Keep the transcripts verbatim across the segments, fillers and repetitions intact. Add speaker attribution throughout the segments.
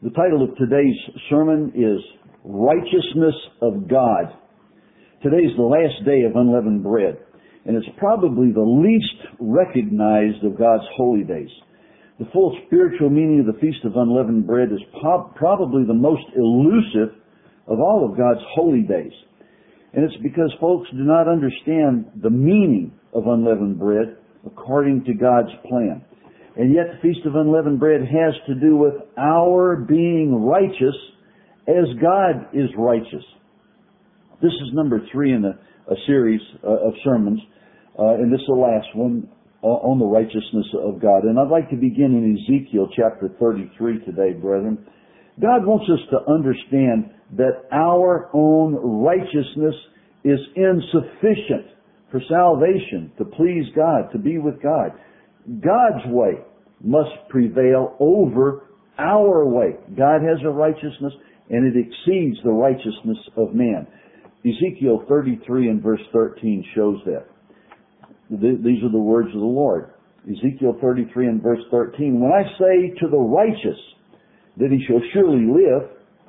Speaker 1: The title of today's sermon is Righteousness of God. Today is the last day of unleavened bread, and it's probably the least recognized of God's holy days. The full spiritual meaning of the Feast of Unleavened Bread is po- probably the most elusive of all of God's holy days. And it's because folks do not understand the meaning of unleavened bread according to God's plan. And yet the Feast of Unleavened Bread has to do with our being righteous as God is righteous. This is number three in a, a series uh, of sermons, uh, and this is the last one uh, on the righteousness of God. And I'd like to begin in Ezekiel chapter thirty-three today, brethren. God wants us to understand that our own righteousness is insufficient for salvation, to please God, to be with God. God's way must prevail over our way. God has a righteousness, and it exceeds the righteousness of man. Ezekiel thirty-three and verse thirteen shows that. These are the words of the Lord. Ezekiel thirty-three and verse thirteen, when I say to the righteous that he shall surely live,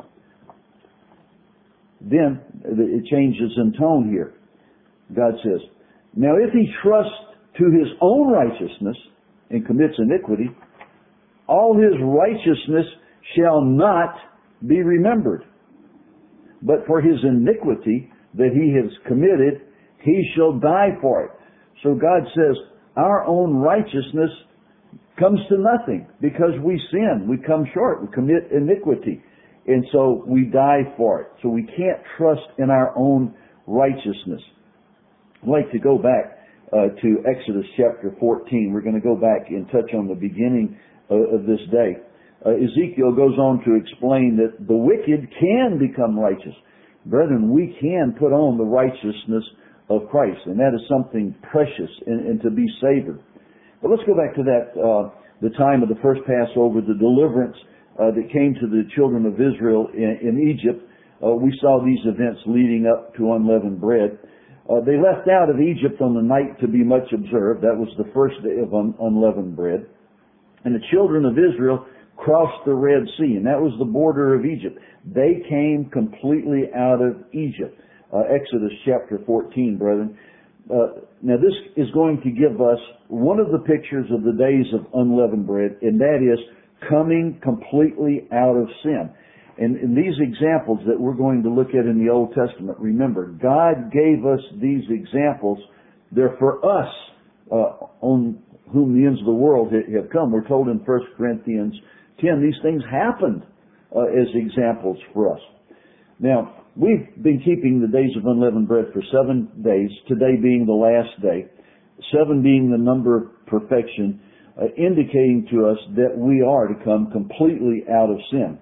Speaker 1: then it changes in tone here. God says, now if he trusts to his own righteousness and commits iniquity, all his righteousness shall not be remembered. But for his iniquity that he has committed, he shall die for it. So God says, our own righteousness comes to nothing because we sin. We come short. We commit iniquity. And so we die for it. So we can't trust in our own righteousness. I'd like to go back uh, to Exodus chapter fourteen. We're going to go back and touch on the beginning uh, of this day. Uh, Ezekiel goes on to explain that the wicked can become righteous. Brethren, we can put on the righteousness of Christ, and that is something precious and, and to be savored. But let's go back to that, uh, the time of the first Passover, the deliverance uh, that came to the children of Israel in, in Egypt. Uh, we saw these events leading up to unleavened bread. Uh, they left out of Egypt on the night to be much observed. That was the first day of un- unleavened bread. And the children of Israel crossed the Red Sea, and that was the border of Egypt. They came completely out of Egypt. Uh, Exodus chapter fourteen, brethren. Uh, now this is going to give us one of the pictures of the days of unleavened bread, and that is coming completely out of sin. And in these examples that we're going to look at in the Old Testament, remember, God gave us these examples. They're for us, uh, on whom the ends of the world have come. We're told in First Corinthians ten, these things happened uh, as examples for us. Now, we've been keeping the days of unleavened bread for seven days, today being the last day, seven being the number of perfection, uh, indicating to us that we are to come completely out of sin.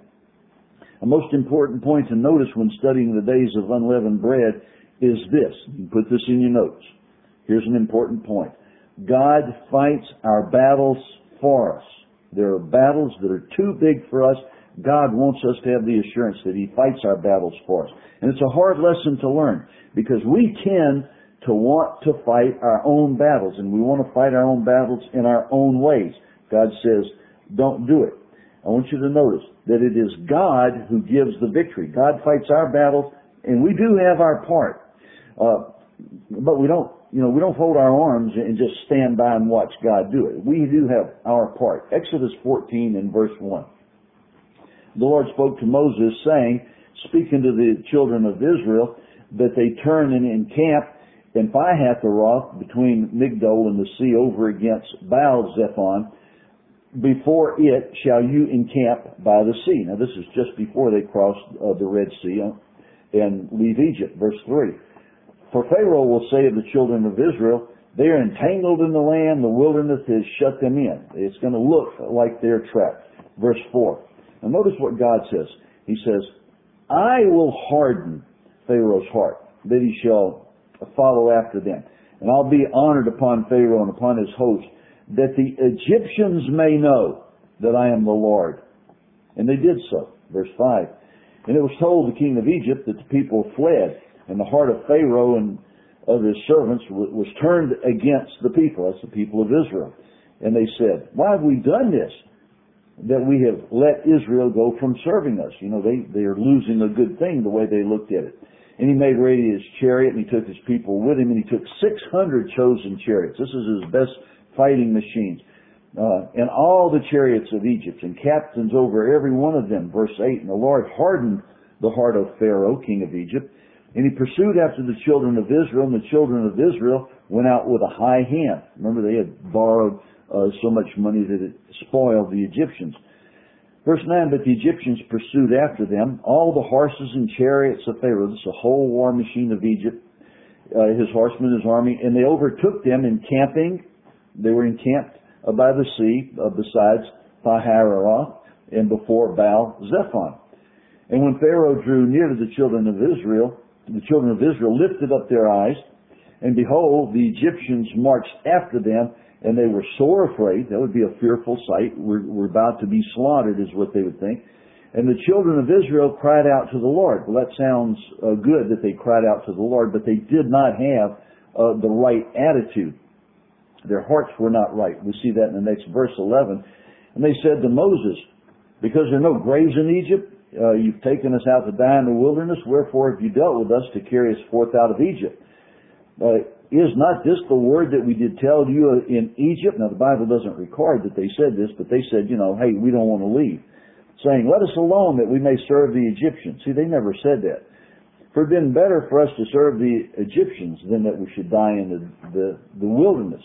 Speaker 1: A most important point to notice when studying the days of unleavened bread is this. You can put this in your notes. Here's an important point. God fights our battles for us. There are battles that are too big for us. God wants us to have the assurance that He fights our battles for us. And it's a hard lesson to learn because we tend to want to fight our own battles, and we want to fight our own battles in our own ways. God says, don't do it. I want you to notice that it is God who gives the victory. God fights our battles, and we do have our part. Uh, but we don't, you know, we don't fold our arms and just stand by and watch God do it. We do have our part. Exodus fourteen and verse one. The Lord spoke to Moses, saying, speaking to the children of Israel, that they turn and encamp in Pi-hahiroth between Migdol and the sea over against Baal-zephon. Before it shall you encamp by the sea. Now this is just before they crossed uh, the Red Sea and leave Egypt. Verse three. For Pharaoh will say of the children of Israel, they are entangled in the land, the wilderness has shut them in. It's going to look like they're trapped. Verse four. Now notice what God says. He says, I will harden Pharaoh's heart, that he shall follow after them. And I'll be honored upon Pharaoh and upon his host, that the Egyptians may know that I am the Lord. And they did so. Verse five. And it was told the king of Egypt that the people fled, and the heart of Pharaoh and of his servants was turned against the people. That's the people of Israel. And they said, why have we done this? that we have let Israel go from serving us. You know, they, they are losing a good thing the way they looked at it. And he made ready his chariot, and he took his people with him, and he took six hundred chosen chariots. This is his best fighting machines. Uh, and all the chariots of Egypt, and captains over every one of them. Verse eight, and the Lord hardened the heart of Pharaoh, king of Egypt, and he pursued after the children of Israel, and the children of Israel went out with a high hand. Remember, they had borrowed uh, so much money that it spoiled the Egyptians. Verse nine, but the Egyptians pursued after them, all the horses and chariots of Pharaoh. This is a whole war machine of Egypt, uh, his horsemen, his army, and they overtook them encamping. They were encamped uh, by the sea, uh, besides Pi-hahiroth, and before Baal-zephon. And when Pharaoh drew near to the children of Israel, the children of Israel lifted up their eyes, and behold, the Egyptians marched after them, and they were sore afraid. That would be a fearful sight. We're, we're about to be slaughtered, is what they would think. And the children of Israel cried out to the Lord. Well, that sounds uh, good that they cried out to the Lord, but they did not have uh, the right attitude. Their hearts were not right. We see that in the next verse, eleven. And they said to Moses, because there are no graves in Egypt, uh, you've taken us out to die in the wilderness. Wherefore have you dealt with us to carry us forth out of Egypt? Uh, Is not this the word that we did tell you in Egypt? Now, the Bible doesn't record that they said this, but they said, you know, hey, we don't want to leave. Saying, let us alone that we may serve the Egyptians. See, they never said that. For it had been better for us to serve the Egyptians than that we should die in the, the, the wilderness.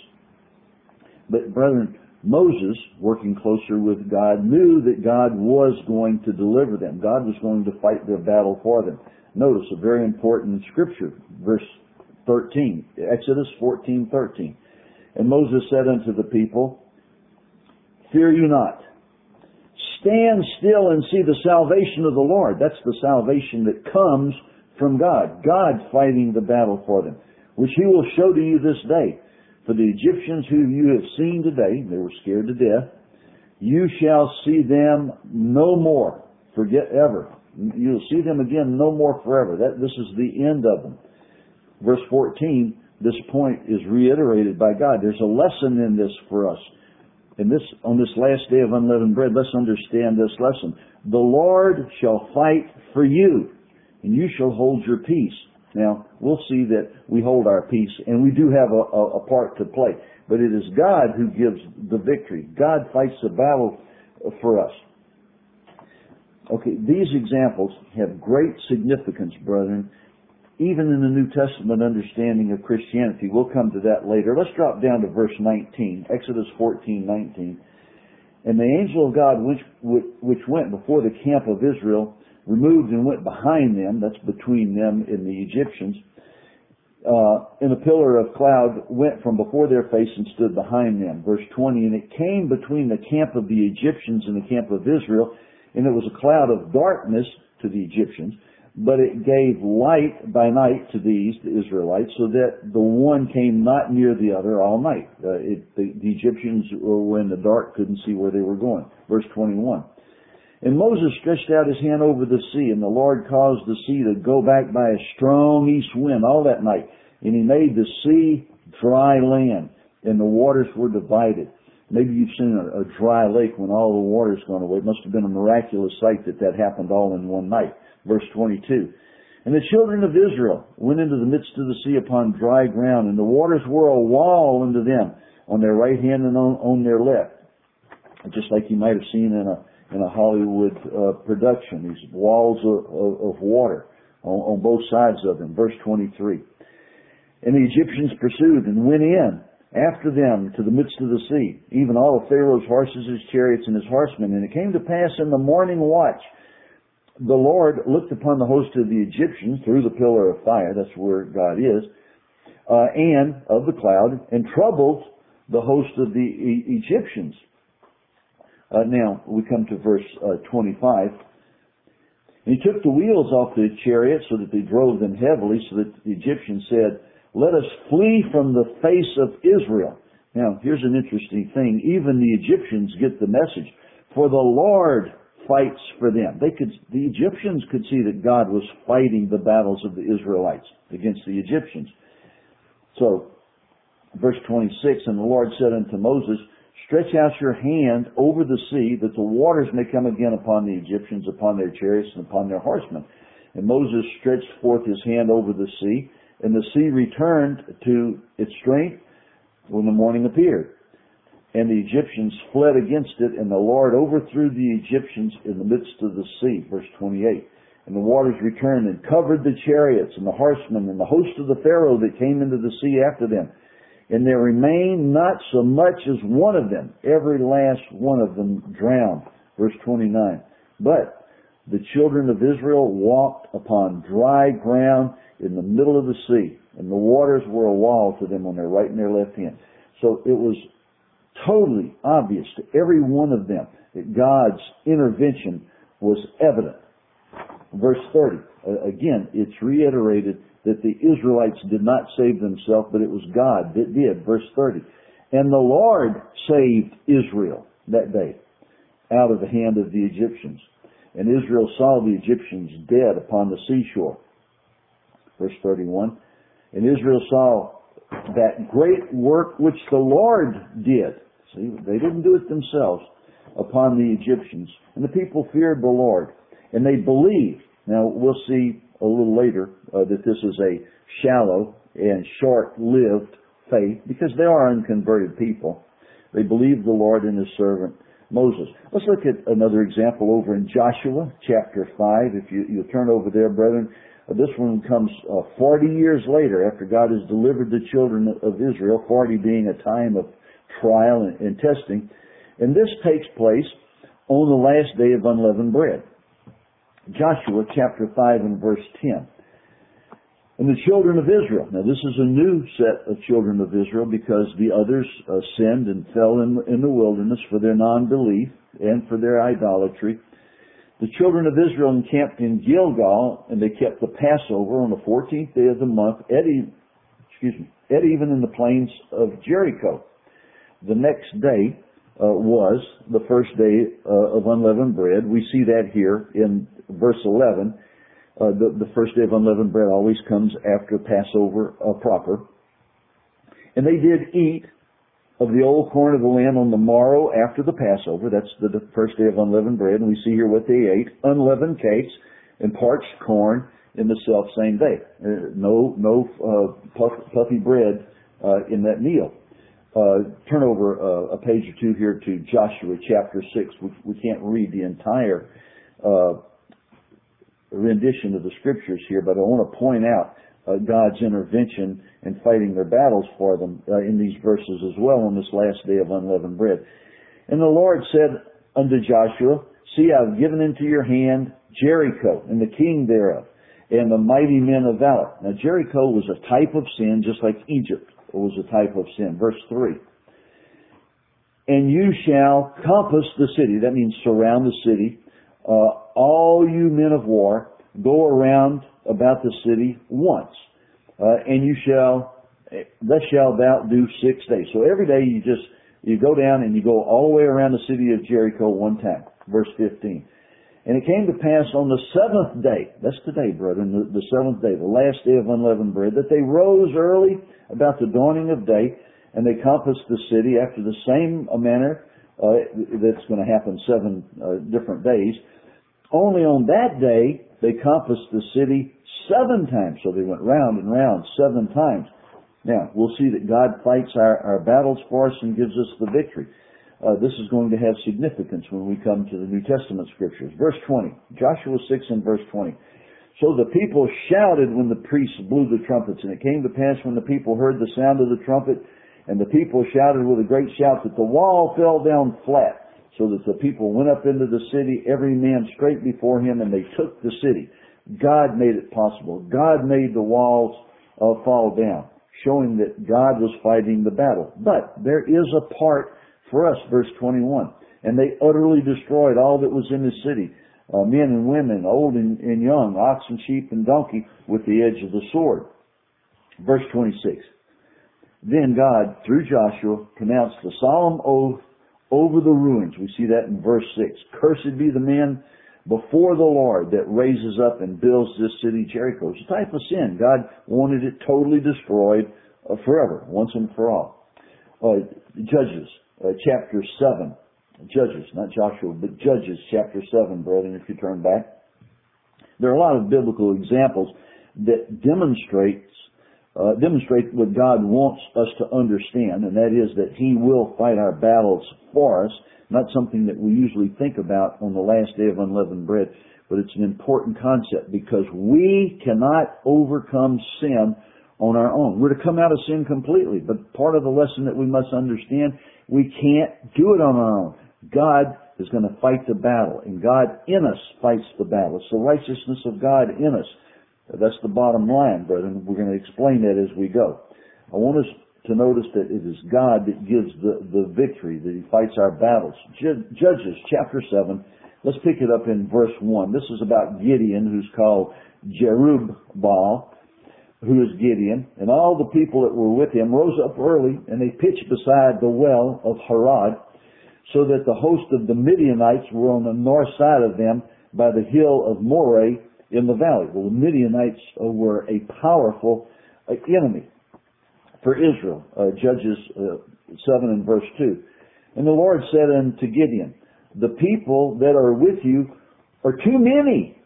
Speaker 1: But, brethren, Moses, working closer with God, knew that God was going to deliver them. God was going to fight their battle for them. Notice a very important scripture, verse thirteen, Exodus fourteen thirteen. And Moses said unto the people, fear you not. Stand still and see the salvation of the Lord. That's the salvation that comes from God. God fighting the battle for them, which he will show to you this day. For the Egyptians whom you have seen today, they were scared to death, you shall see them no more. Forget ever. You'll see them again no more forever. That, this is the end of them. Verse fourteen, this point is reiterated by God. There's a lesson in this for us. And this, on this last day of unleavened bread, let's understand this lesson. The Lord shall fight for you, and you shall hold your peace. Now, we'll see that we hold our peace, and we do have a, a, a part to play. But it is God who gives the victory. God fights the battle for us. Okay, these examples have great significance, brethren, even in the New Testament understanding of Christianity. We'll come to that later. Let's drop down to verse nineteen, Exodus fourteen nineteen. And the angel of God which, which went before the camp of Israel removed and went behind them, that's between them and the Egyptians, uh, and a pillar of cloud went from before their face and stood behind them. Verse twenty, and it came between the camp of the Egyptians and the camp of Israel, and it was a cloud of darkness to the Egyptians, but it gave light by night to these, the Israelites, so that the one came not near the other all night. Uh, it, the, the Egyptians were in the dark, couldn't see where they were going. Verse twenty-one. And Moses stretched out his hand over the sea, and the Lord caused the sea to go back by a strong east wind all that night. And he made the sea dry land, and the waters were divided. Maybe you've seen a, a dry lake when all the water's gone away. It must have been a miraculous sight that that happened all in one night. Verse twenty-two. And the children of Israel went into the midst of the sea upon dry ground, and the waters were a wall unto them on their right hand and on, on their left. Just like you might have seen in a in a Hollywood uh, production, these walls of, of, of water on, on both sides of them. Verse twenty-three. And the Egyptians pursued and went in after them to the midst of the sea, even all of Pharaoh's horses, his chariots, and his horsemen. And it came to pass in the morning watch, the Lord looked upon the host of the Egyptians through the pillar of fire, that's where God is, uh, and of the cloud, and troubled the host of the e- Egyptians. Uh, now, we come to verse uh, twenty-five. And he took the wheels off the chariots so that they drove them heavily, so that the Egyptians said, let us flee from the face of Israel. Now, here's an interesting thing. Even the Egyptians get the message. For the Lord fights for them. They could, the Egyptians could see that God was fighting the battles of the Israelites against the Egyptians. So, verse twenty-six, and the Lord said unto Moses, stretch out your hand over the sea, that the waters may come again upon the Egyptians, upon their chariots, and upon their horsemen. And Moses stretched forth his hand over the sea, and the sea returned to its strength when the morning appeared. And the Egyptians fled against it, and the Lord overthrew the Egyptians in the midst of the sea. Verse twenty-eight. And the waters returned and covered the chariots and the horsemen and the host of the Pharaoh that came into the sea after them. And there remained not so much as one of them. Every last one of them drowned. Verse twenty-nine. But the children of Israel walked upon dry ground in the middle of the sea, and the waters were a wall to them on their right and their left hand. So it was totally obvious to every one of them that God's intervention was evident. Verse thirty. Again, it's reiterated that the Israelites did not save themselves, but it was God that did. Verse thirty. And the Lord saved Israel that day out of the hand of the Egyptians. And Israel saw the Egyptians dead upon the seashore. Verse thirty-one. And Israel saw that great work which the Lord did. See, they didn't do it themselves, upon the Egyptians. And the people feared the Lord. And they believed. Now, we'll see a little later uh, that this is a shallow and short-lived faith, because they are unconverted people. They believed the Lord and His servant Moses. Let's look at another example over in Joshua chapter five. If you, you'll turn over there, brethren. Uh, this one comes uh, forty years later, after God has delivered the children of Israel, forty being a time of trial and, and testing. And this takes place on the last day of unleavened bread. Joshua chapter five and verse ten. And the children of Israel. Now this is a new set of children of Israel, because the others uh, sinned and fell in, in the wilderness for their non-belief and for their idolatry. The children of Israel encamped in Gilgal, and they kept the Passover on the fourteenth day of the month at, e- excuse me, at even in the plains of Jericho. The next day uh, was the first day uh, of unleavened bread. We see that here in verse eleven. Uh, the, the first day of unleavened bread always comes after Passover uh, proper. And they did eat of the old corn of the land on the morrow after the Passover. That's the, the first day of unleavened bread. And we see here what they ate: unleavened cakes and parched corn in the self same day. Uh, no no uh, puff, puffy bread uh, in that meal. Uh, turn over uh, a page or two here to Joshua chapter six. We, we can't read the entire uh, rendition of the scriptures here, but I want to point out uh, God's intervention in fighting their battles for them uh, in these verses as well on this last day of unleavened bread. And the Lord said unto Joshua, See, I have given into your hand Jericho and the king thereof, and the mighty men of valor. Now Jericho was a type of sin, just like Egypt was a type of sin. Verse three. And you shall compass the city. That means surround the city. Uh, all you men of war, go around about the city once. Uh, and you shall, thus shalt thou do six days. So every day you just, you go down and you go all the way around the city of Jericho one time. Verse fifteen. And it came to pass on the seventh day, that's today, brethren, the, the seventh day, the last day of unleavened bread, that they rose early about the dawning of day, and they compassed the city after the same manner. Uh, that's going to happen seven uh, different days. Only on that day, they compassed the city seven times. So they went round and round seven times. Now, we'll see that God fights our, our battles for us and gives us the victory. Uh, this is going to have significance when we come to the New Testament scriptures. Verse twenty, Joshua six and verse twenty. So the people shouted when the priests blew the trumpets, and it came to pass when the people heard the sound of the trumpet, and the people shouted with a great shout, that the wall fell down flat, so that the people went up into the city, every man straight before him, and they took the city. God made it possible. God made the walls uh, fall down, showing that God was fighting the battle. But there is a part for us, verse twenty-one. And they utterly destroyed all that was in the city, uh, men and women, old and, and young, ox and sheep and donkey, with the edge of the sword. Verse twenty-six. Then God, through Joshua, pronounced a solemn oath over the ruins. We see that in verse six. Cursed be the man before the Lord that raises up and builds this city Jericho. It's a type of sin. God wanted it totally destroyed uh, forever, once and for all. Uh, Judges uh, chapter seven. Judges, not Joshua, but Judges chapter seven, brethren, if you turn back. There are a lot of biblical examples that demonstrates uh, demonstrate what God wants us to understand, and that is that He will fight our battles for us, not something that we usually think about on the last day of unleavened bread, but it's an important concept because we cannot overcome sin on our own. We're to come out of sin completely, but part of the lesson that we must understand, we can't do it on our own. God is going to fight the battle, and God in us fights the battle. It's the righteousness of God in us. That's the bottom line, brethren. We're going to explain that as we go. I want us to notice that it is God that gives the, the victory, that He fights our battles. Judges chapter seven, let's pick it up in verse one. This is about Gideon, who's called Jerubbaal, who is Gideon, and all the people that were with him rose up early, and they pitched beside the well of Harod, so that the host of the Midianites were on the north side of them by the hill of Moreh in the valley. Well, the Midianites were a powerful uh, enemy for Israel. Uh, Judges uh, seven and verse two. And the Lord said unto Gideon, the people that are with you are too many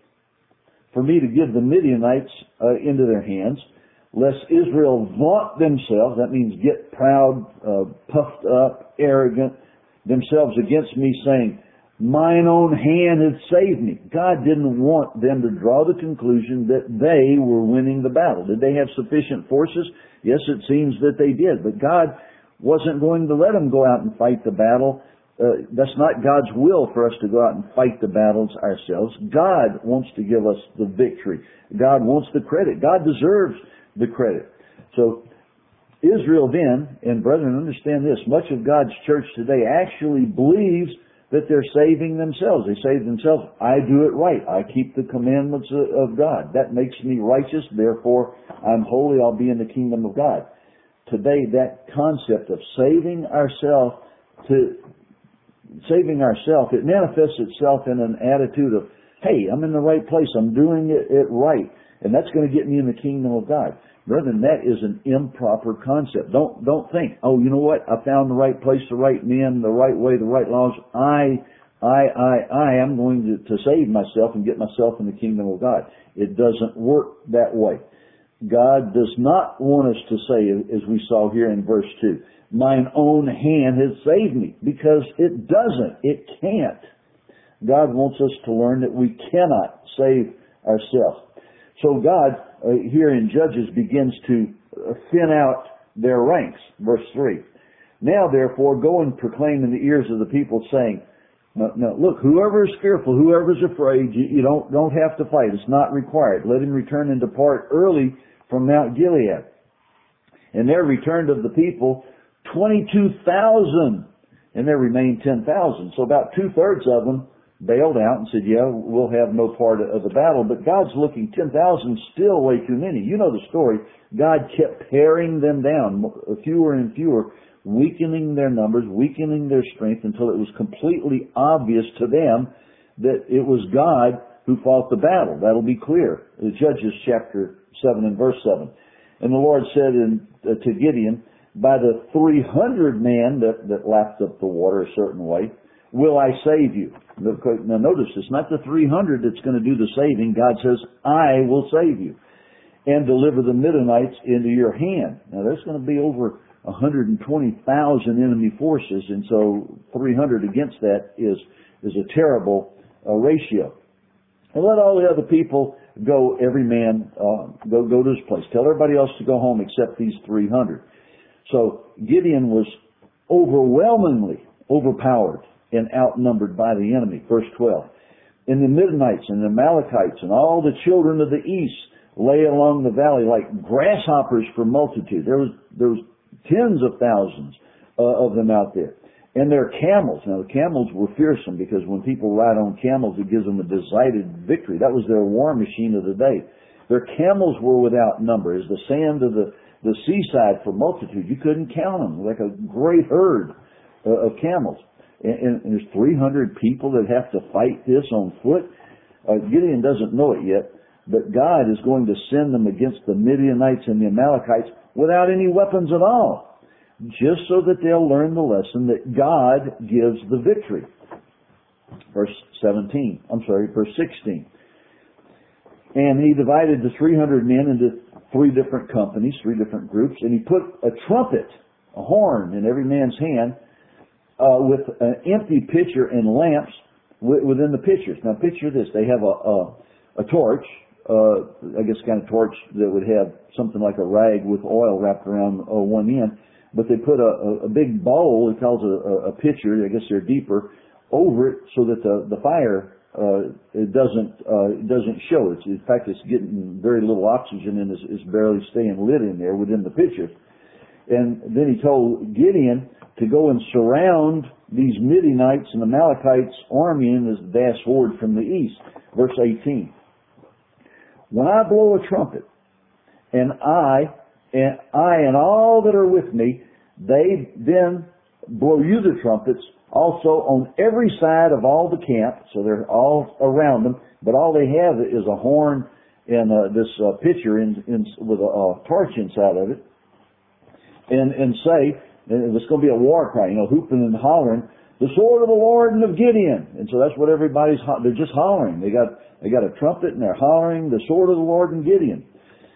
Speaker 1: for me to give the Midianites uh, into their hands, lest Israel vaunt themselves, that means get proud, uh, puffed up, arrogant, themselves against me, saying, mine own hand had saved me. God didn't want them to draw the conclusion that they were winning the battle. Did they have sufficient forces? Yes, it seems that they did. But God wasn't going to let them go out and fight the battle. Uh, that's not God's will for us to go out and fight the battles ourselves. God wants to give us the victory. God wants the credit. God deserves the credit. So Israel then, and brethren, understand this, much of God's church today actually believes that they're saving themselves. They say to themselves, I do it right. I keep the commandments of God. That makes me righteous. Therefore, I'm holy. I'll be in the kingdom of God. Today, that concept of saving ourselves to saving ourselves, it manifests itself in an attitude of, hey, I'm in the right place. I'm doing it, it right. And that's going to get me in the kingdom of God. Brethren, that is an improper concept. Don't don't think, oh, you know what? I found the right place, the right men, the right way, the right laws. I, I, I, I am going to, to save myself and get myself in the kingdom of God. It doesn't work that way. God does not want us to say, as we saw here in verse two, mine own hand has saved me, because it doesn't. It can't. God wants us to learn that we cannot save ourselves. So God, uh, here in Judges, begins to uh, thin out their ranks. Verse three. Now therefore go and proclaim in the ears of the people, saying, no, no, look, whoever is fearful, whoever is afraid, you, you don't, don't have to fight. It's not required. Let him return and depart early from Mount Gilead. And there returned of the people twenty-two thousand, and there remained ten thousand. So about two-thirds of them bailed out and said, yeah, we'll have no part of the battle. But God's looking, ten thousand still way too many. You know the story. God kept paring them down, fewer and fewer, weakening their numbers, weakening their strength, until it was completely obvious to them that it was God who fought the battle. That'll be clear. Judges chapter seven and verse seven. And the Lord said in, uh, to Gideon, by the three hundred men that, that lapped up the water a certain way, will I save you. Now notice, it's not the three hundred that's going to do the saving. God says, I will save you and deliver the Midianites into your hand. Now there's going to be over one hundred twenty thousand enemy forces, and so three hundred against that is, is a terrible uh, ratio. And let all the other people go, every man, uh, go, go to his place. Tell everybody else to go home except these three hundred. So Gideon was overwhelmingly overpowered and outnumbered by the enemy. Verse twelve. And the Midianites and the Amalekites and all the children of the east lay along the valley like grasshoppers for multitude. There was, there was tens of thousands uh, of them out there. And their camels. Now the camels were fearsome, because when people ride on camels, it gives them a decided victory. That was their war machine of the day. Their camels were without number, as the sand of the, the seaside for multitude. You couldn't count them, like a great herd uh, of camels. And, and there's three hundred people that have to fight this on foot. Uh, Gideon doesn't know it yet, but God is going to send them against the Midianites and the Amalekites without any weapons at all. just so that they'll learn the lesson that God gives the victory. Verse seventeen, I'm sorry, verse sixteen. And he divided the three hundred men into three different companies, three different groups, and he put a trumpet, a horn in every man's hand, uh, with an empty pitcher and lamps w- within the pitchers. Now picture this, they have a, a, a torch, uh, I guess kind of torch that would have something like a rag with oil wrapped around uh, one end, but they put a, a, a big bowl, it calls a, a pitcher, I guess they're deeper, over it so that the, the fire uh, it doesn't uh, it doesn't show. It's, in fact, it's getting very little oxygen and is, is barely staying lit in there within the pitcher. And then he told Gideon to go and surround these Midianites and Amalekites' army in this vast horde from the east. Verse eighteen. When I blow a trumpet, and I and I and all that are with me, they then blow you the trumpets also on every side of all the camp, so they're all around them, but all they have is a horn and uh, this uh, pitcher in, in, with a uh, torch inside of it, and and say, and it's going to be a war cry, you know, hooping and hollering, the sword of the Lord and of Gideon. And so that's what everybody's, ho- they're just hollering. They got, they got a trumpet and they're hollering, the sword of the Lord and Gideon.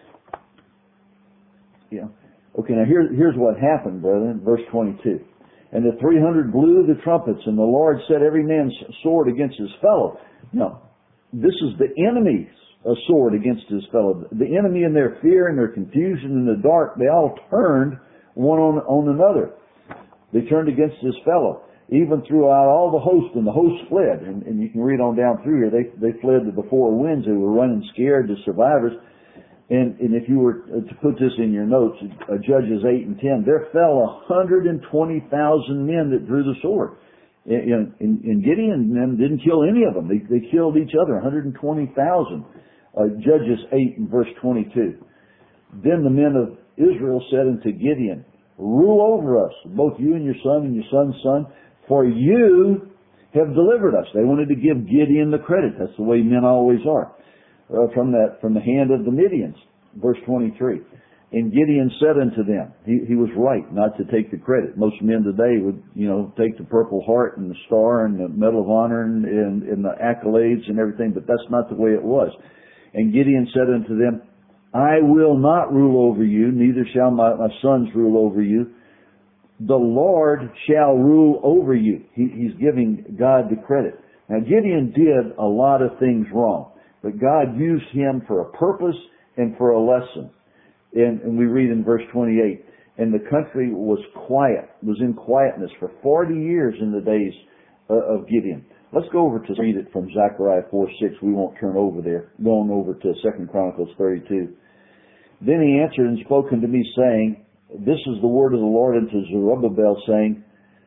Speaker 1: Yeah. Okay, now here, here's what happened, brethren, verse twenty-two. And the three hundred blew the trumpets, and the Lord set every man's sword against his fellow. Now, this is the enemy's uh, sword against his fellow. The enemy in their fear and their confusion in the dark, they all turned one on, on another. They turned against his fellow. Even throughout all the host, and the host fled. And, and you can read on down through here, they, they fled to the four winds. They were running scared, the survivors. And, and if you were to put this in your notes, uh, Judges eight and ten, there fell one hundred twenty thousand men that drew the sword. And, and, and Gideon and them didn't kill any of them. They, they killed each other, one hundred twenty thousand. Uh, Judges eight and verse twenty-two. Then the men of Israel said unto Gideon, rule over us, both you and your son and your son's son, for you have delivered us. They wanted to give Gideon the credit. That's the way men always are. Uh, from that, from the hand of the Midians. Verse twenty-three. And Gideon said unto them, he, he was right not to take the credit. Most men today would, you know, take the Purple Heart and the Star and the Medal of Honor and, and, and the accolades and everything, but that's not the way it was. And Gideon said unto them, I will not rule over you, neither shall my, my sons rule over you. The Lord shall rule over you. He, he's giving God the credit. Now Gideon did a lot of things wrong, but God used him for a purpose and for a lesson. And, and we read in verse twenty-eight, and the country was quiet, was in quietness for forty years in the days uh, of Gideon. Let's go over to read it from Zechariah four six. We won't turn over there. Going over to Second Chronicles thirty-two. Then he answered and spoke unto me, saying, this is the word of the Lord unto Zerubbabel, saying,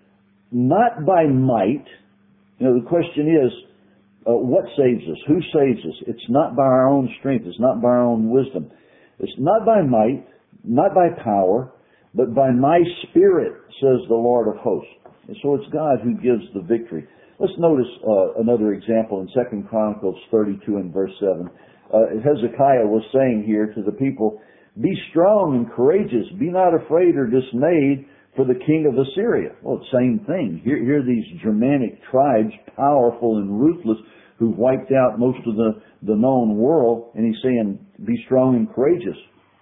Speaker 1: not by might. You know, the question is, uh, what saves us? Who saves us? It's not by our own strength. It's not by our own wisdom. It's not by might, not by power, but by my spirit, says the Lord of hosts. And so it's God who gives the victory. Let's notice uh, another example in Second Chronicles thirty-two and verse seven. Uh, Hezekiah was saying here to the people, be strong and courageous. Be not afraid or dismayed for the king of Assyria. Well, same thing. Here, here are these Germanic tribes, powerful and ruthless, who've wiped out most of the, the known world. And he's saying, be strong and courageous.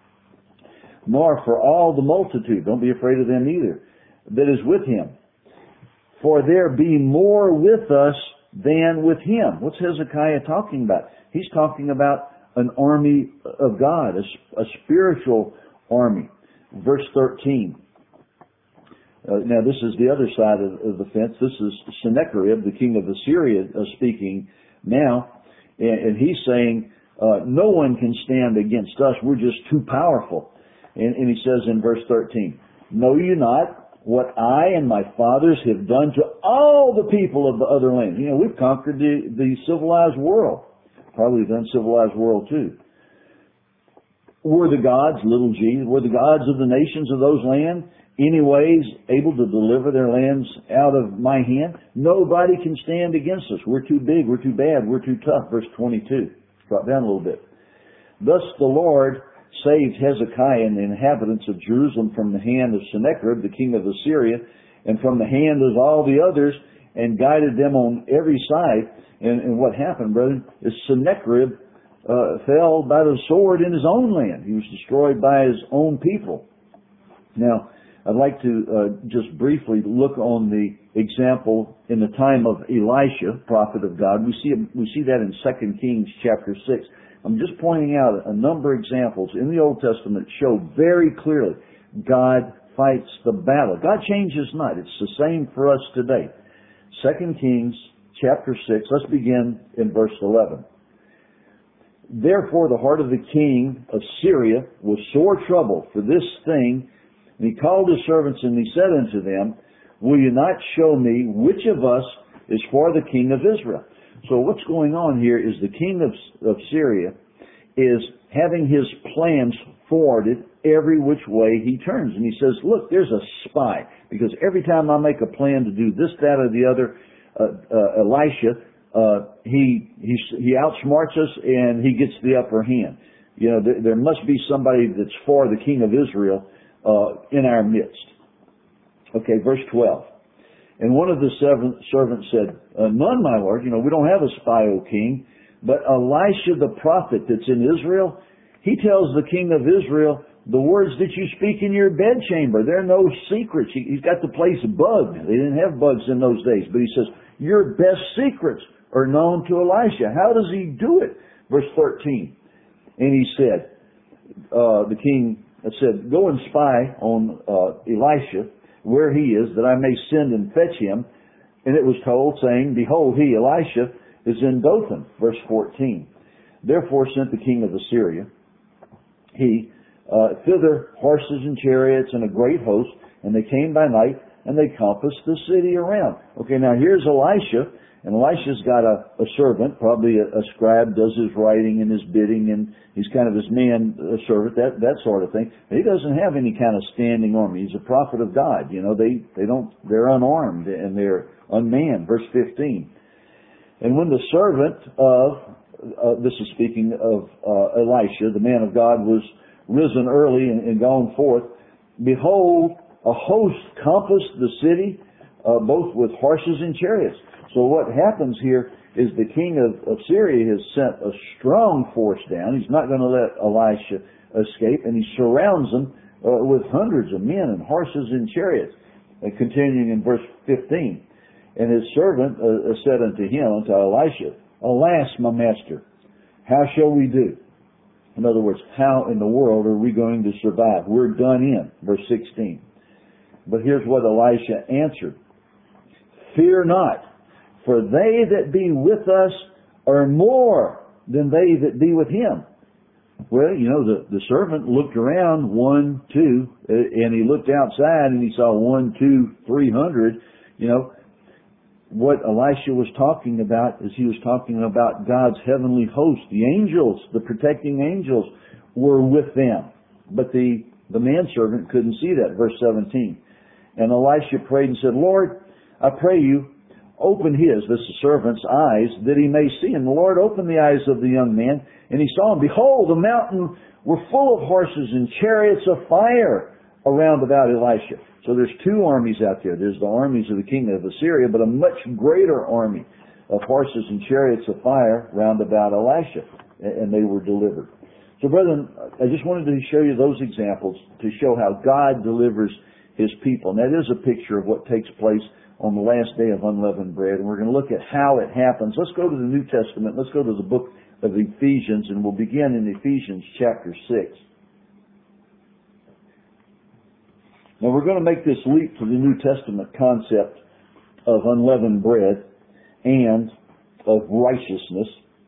Speaker 1: Nor for all the multitude. Don't be afraid of them either. That is with him. For there be more with us than with him. What's Hezekiah talking about? He's talking about an army of God, a, a spiritual army. Verse thirteen. Uh, now this is the other side of, of the fence. This is Sennacherib, the king of Assyria, uh, speaking now. And, and he's saying, uh, no one can stand against us. We're just too powerful. And, and he says in verse thirteen, know you not what I and my fathers have done to all the people of the other land? You know, we've conquered the, the civilized world. Probably the uncivilized world too. Were the gods, little g, were the gods of the nations of those lands anyways able to deliver their lands out of my hand? Nobody can stand against us. We're too big, we're too bad, we're too tough. Verse twenty-two. Drop down a little bit. Thus the Lord saved Hezekiah and the inhabitants of Jerusalem from the hand of Sennacherib, the king of Assyria, and from the hand of all the others, and guided them on every side. And, and what happened, brethren, is Sennacherib uh, fell by the sword in his own land. He was destroyed by his own people. Now, I'd like to uh, just briefly look on the example in the time of Elisha, prophet of God. We see we see that in Second Kings chapter six. I'm just pointing out a number of examples in the Old Testament that show very clearly God fights the battle. God changes not. It's the same for us today. Second Kings chapter six, let's begin in verse eleven. Therefore the heart of the king of Syria was sore troubled for this thing, and he called his servants, and he said unto them, will you not show me which of us is for the king of Israel? So what's going on here is the king of, of Syria is having his plans forwarded every which way he turns. And he says, look, there's a spy. Because every time I make a plan to do this, that, or the other, uh, uh, Elisha, uh, he, he, he outsmarts us and he gets the upper hand. You know, there, there must be somebody that's for the king of Israel uh, in our midst. Okay, verse twelve. And one of the servants said, uh, none, my lord. You know, we don't have a spy, O king. But Elisha the prophet that's in Israel, he tells the king of Israel, the words that you speak in your bedchamber, they're no secrets. He, he's got the place bugged. They didn't have bugs in those days. But he says, your best secrets are known to Elisha. How does he do it? Verse thirteen. And he said, uh, the king said, go and spy on uh, Elisha, where he is, that I may send and fetch him. And it was told, saying, behold, he, Elisha, is in Dothan. Verse fourteen. Therefore sent the king of Assyria, he, uh, thither horses and chariots and a great host, and they came by night, and they compassed the city around. Okay, now here's Elisha, and Elisha's got a, a servant, probably a, a scribe, does his writing and his bidding, and he's kind of his man uh, servant, that that sort of thing. He doesn't have any kind of standing army. He's a prophet of God. You know, they they don't they're unarmed and they're unmanned. Verse fifteen. And when the servant of uh, this is speaking of uh, Elisha, the man of God, was risen early and, and gone forth, behold, a host compassed the city, uh, both with horses and chariots. So what happens here is the king of, of Syria has sent a strong force down. He's not going to let Elisha escape, and he surrounds them uh, with hundreds of men and horses and chariots. And continuing in verse fifteen, and his servant uh, said unto him, unto Elisha, alas, my master, how shall we do? In other words, how in the world are we going to survive? We're done in. Verse sixteen. But here's what Elisha answered. Fear not, for they that be with us are more than they that be with him. Well, you know, the, the servant looked around, one, two, and he looked outside and he saw one, two, three hundred. You know, what Elisha was talking about is he was talking about God's heavenly host. The angels, the protecting angels, were with them. But the, the manservant couldn't see that. Verse seventeen. And Elisha prayed and said, Lord, I pray you, open his, this is servant's eyes, that he may see. And the Lord opened the eyes of the young man, and he saw, and behold, the mountain were full of horses and chariots of fire around about Elisha. So there's two armies out there. There's the armies of the king of Assyria, but a much greater army of horses and chariots of fire round about Elisha, and they were delivered. So brethren, I just wanted to show you those examples to show how God delivers his people. And that is a picture of what takes place on the last day of unleavened bread. And we're going to look at how it happens. Let's go to the New Testament. Let's go to the book of Ephesians, and we'll begin in Ephesians chapter six. Now we're going to make this leap to the New Testament concept of unleavened bread and of righteousness.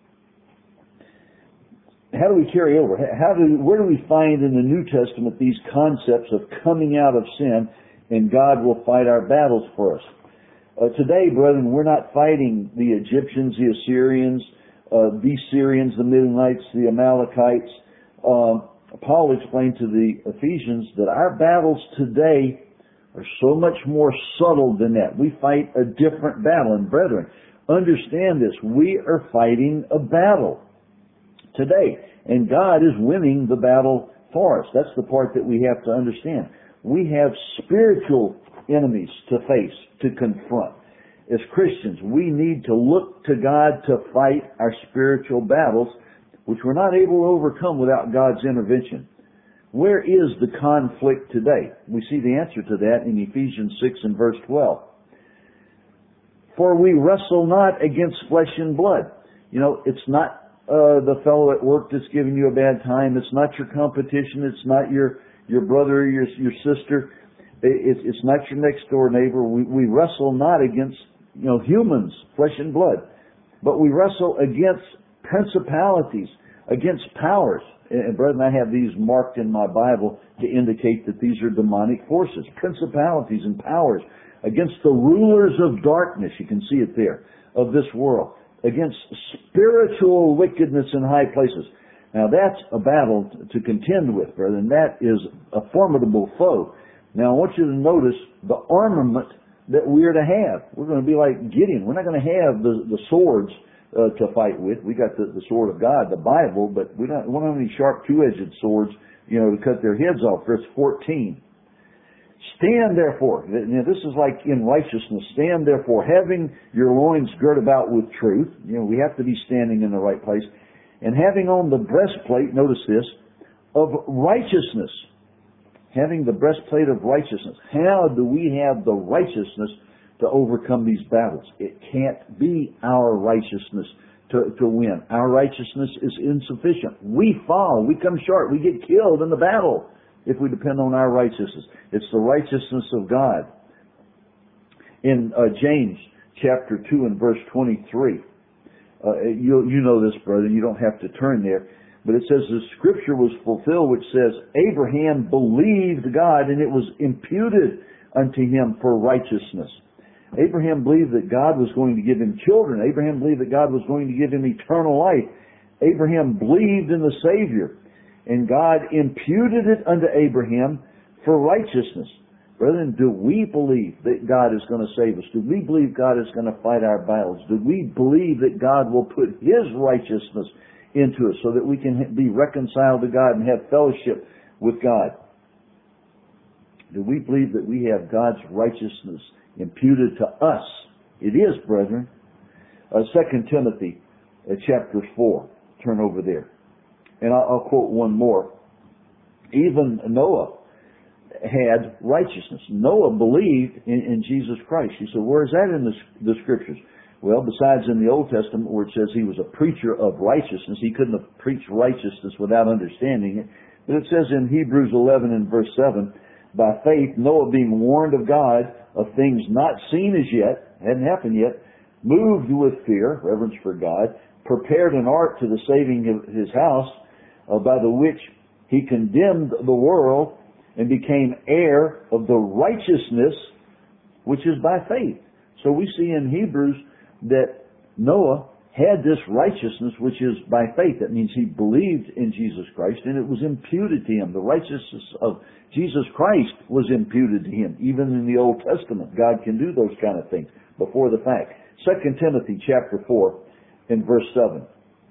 Speaker 1: How do we carry over? How do, where do we find in the New Testament these concepts of coming out of sin and God will fight our battles for us? Uh, today, brethren, we're not fighting the Egyptians, the Assyrians, uh, the Syrians, the Midianites, the Amalekites. Um, Paul explained to the Ephesians that our battles today are so much more subtle than that. We fight a different battle. And brethren, understand this. We are fighting a battle today. and God is winning the battle for us. That's the part that we have to understand. We have spiritual enemies to face, to confront. As Christians, we need to look to God to fight our spiritual battles, which we're not able to overcome without God's intervention. Where is the conflict today? We see the answer to that in Ephesians six and verse twelve. For we wrestle not against flesh and blood. You know, it's not uh, the fellow at work that's giving you a bad time. It's not your competition. It's not your, your brother or your, your sister. It, it's not your next door neighbor. We, we wrestle not against, you know, humans, flesh and blood, but we wrestle against principalities, against powers. And brethren, I have these marked in my Bible to indicate that these are demonic forces, principalities and powers, against the rulers of darkness, you can see it there, of this world, against spiritual wickedness in high places. Now that's a battle to contend with, brethren. That is a formidable foe. Now I want you to notice the armament that we are to have. We're going to be like Gideon. We're not going to have the, the swords Uh, to fight with. We got the, the sword of God, the Bible, but we don't, we don't have any sharp two-edged swords, you know, to cut their heads off. Verse fourteen. Stand therefore. Now, this is like in righteousness. Stand therefore, having your loins girt about with truth. You know, we have to be standing in the right place. And having on the breastplate, notice this, of righteousness. Having the breastplate of righteousness. How do we have the righteousness to overcome these battles? It can't be our righteousness to, to win. Our righteousness is insufficient. We fall. We come short. We get killed in the battle if we depend on our righteousness. It's the righteousness of God. In uh, James chapter two and verse twenty-three, uh, you, you know this, brother. You don't have to turn there. But it says the scripture was fulfilled which says, Abraham believed God and it was imputed unto him for righteousness. Abraham believed that God was going to give him children. Abraham believed that God was going to give him eternal life. Abraham believed in the Savior, and God imputed it unto Abraham for righteousness. Brethren, do we believe that God is going to save us? Do we believe God is going to fight our battles? Do we believe that God will put His righteousness into us so that we can be reconciled to God and have fellowship with God? Do we believe that we have God's righteousness imputed to us? It is, brethren. Uh, Second Timothy uh, chapter four. Turn over there. And I'll, I'll quote one more. Even Noah had righteousness. Noah believed in, in Jesus Christ. You said, where is that in the, the Scriptures? Well, besides in the Old Testament where it says he was a preacher of righteousness, he couldn't have preached righteousness without understanding it. But it says in Hebrews eleven and verse seven, by faith Noah being warned of God of things not seen as yet, hadn't happened yet, moved with fear, reverence for God, prepared an ark to the saving of his house, uh, by the which he condemned the world and became heir of the righteousness which is by faith. So we see in Hebrews that Noah had this righteousness which is by faith. That means he believed in Jesus Christ and it was imputed to him. The righteousness of Jesus Christ was imputed to him. Even in the Old Testament, God can do those kind of things before the fact. Second Timothy chapter four and verse seven.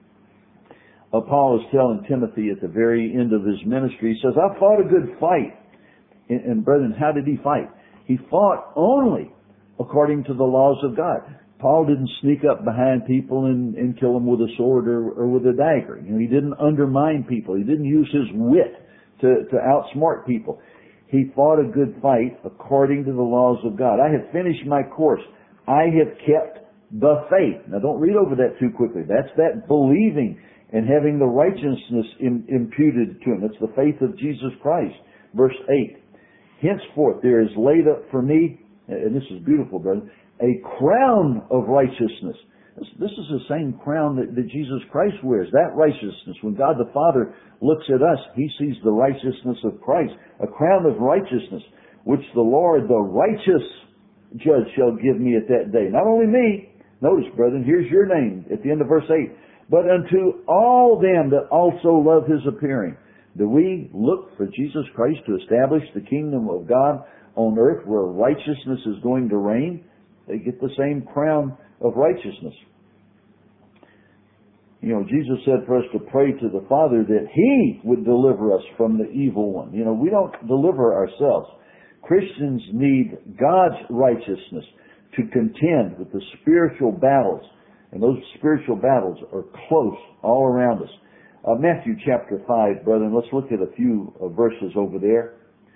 Speaker 1: Uh, Paul is telling Timothy at the very end of his ministry, he says, I fought a good fight. And, and brethren, how did he fight? He fought only according to the laws of God. Paul didn't sneak up behind people and, and kill them with a sword or, or with a dagger. You know, he didn't undermine people. He didn't use his wit to, to outsmart people. He fought a good fight according to the laws of God. I have finished my course. I have kept the faith. Now don't read over that too quickly. That's that believing and having the righteousness im- imputed to him. It's the faith of Jesus Christ. Verse eight. Henceforth there is laid up for me, and this is beautiful, brother, a crown of righteousness. This, this is the same crown that, that Jesus Christ wears. That righteousness. When God the Father looks at us, He sees the righteousness of Christ. A crown of righteousness, which the Lord, the righteous judge, shall give me at that day. Not only me. Notice, brethren, here's your name at the end of verse eight. But unto all them that also love His appearing. Do we look for Jesus Christ to establish the kingdom of God on earth where righteousness is going to reign? They get the same crown of righteousness. You know, Jesus said for us to pray to the Father that He would deliver us from the evil one. You know, we don't deliver ourselves. Christians need God's righteousness to contend with the spiritual battles. And those spiritual battles are close all around us. Uh, Matthew chapter five, brethren, let's look at a few uh, verses over there.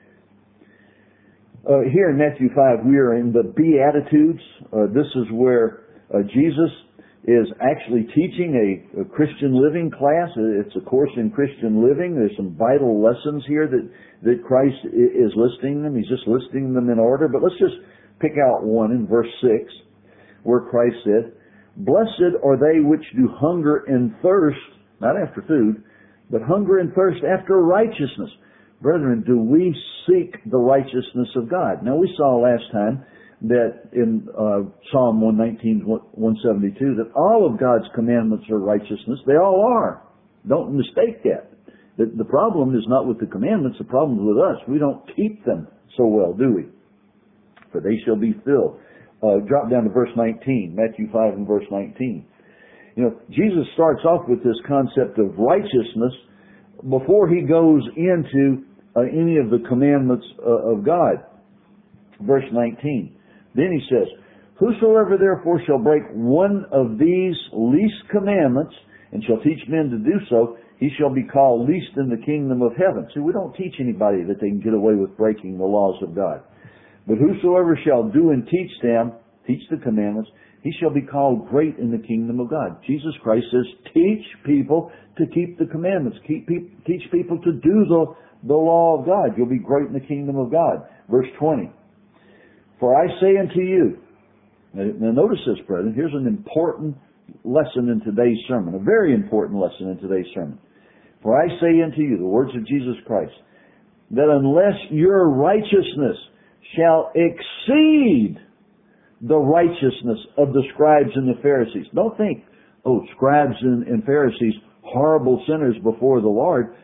Speaker 1: Uh, here in Matthew five, we are in the Beatitudes. Uh, this is where uh, Jesus is actually teaching a, a Christian living class. It's a course in Christian living. There's some vital lessons here that, that Christ is listing them. He's just listing them in order. But let's just pick out one in verse six, where Christ said, "Blessed are they which do hunger and thirst," not after food, but hunger and thirst after righteousness. Brethren, do we seek the righteousness of God? Now, we saw last time that in uh, Psalm one nineteen, one seventy-two, that all of God's commandments are righteousness. They all are. Don't mistake that. The, the problem is not with the commandments. The problem is with us. We don't keep them so well, do we? For they shall be filled. Uh, drop down to verse nineteen, Matthew five and verse nineteen. You know, Jesus starts off with this concept of righteousness before He goes into uh, any of the commandments uh, of God. Verse nineteen. Then He says, "Whosoever therefore shall break one of these least commandments, and shall teach men to do so, he shall be called least in the kingdom of heaven." See, we don't teach anybody that they can get away with breaking the laws of God. "But whosoever shall do and teach them," teach the commandments, "he shall be called great in the kingdom of God." Jesus Christ says, teach people to keep the commandments. Keep, teach people to do the, the law of God. You'll be great in the kingdom of God. Verse twenty. "For I say unto you," now notice this, brethren, here's an important lesson in today's sermon, a very important lesson in today's sermon. "For I say unto you," the words of Jesus Christ, "that unless your righteousness shall exceed the righteousness of the scribes and the Pharisees." Don't think, oh, scribes and, and Pharisees, horrible sinners before the Lord.